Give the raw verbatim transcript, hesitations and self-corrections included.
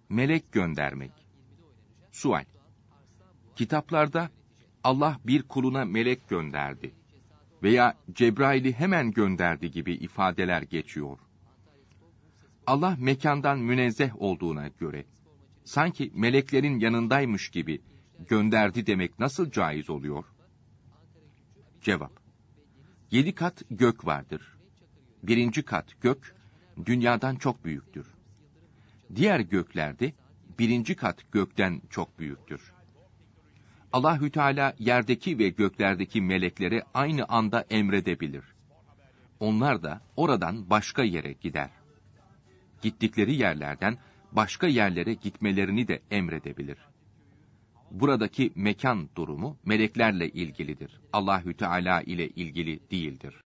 Melek göndermek. Sual. Kitaplarda Allah bir kuluna melek gönderdi veya Cebrail'i hemen gönderdi gibi ifadeler geçiyor. Allah mekandan münezzeh olduğuna göre, sanki meleklerin yanındaymış gibi gönderdi demek nasıl caiz oluyor? Cevap. Yedi kat gök vardır. Birinci kat gök, dünyadan çok büyüktür. Diğer göklerde, birinci kat gökten çok büyüktür. Allahü Teala yerdeki ve göklerdeki meleklere aynı anda emredebilir. Onlar da oradan başka yere gider. Gittikleri yerlerden başka yerlere gitmelerini de emredebilir. Buradaki mekan durumu meleklerle ilgilidir. Allahü Teala ile ilgili değildir.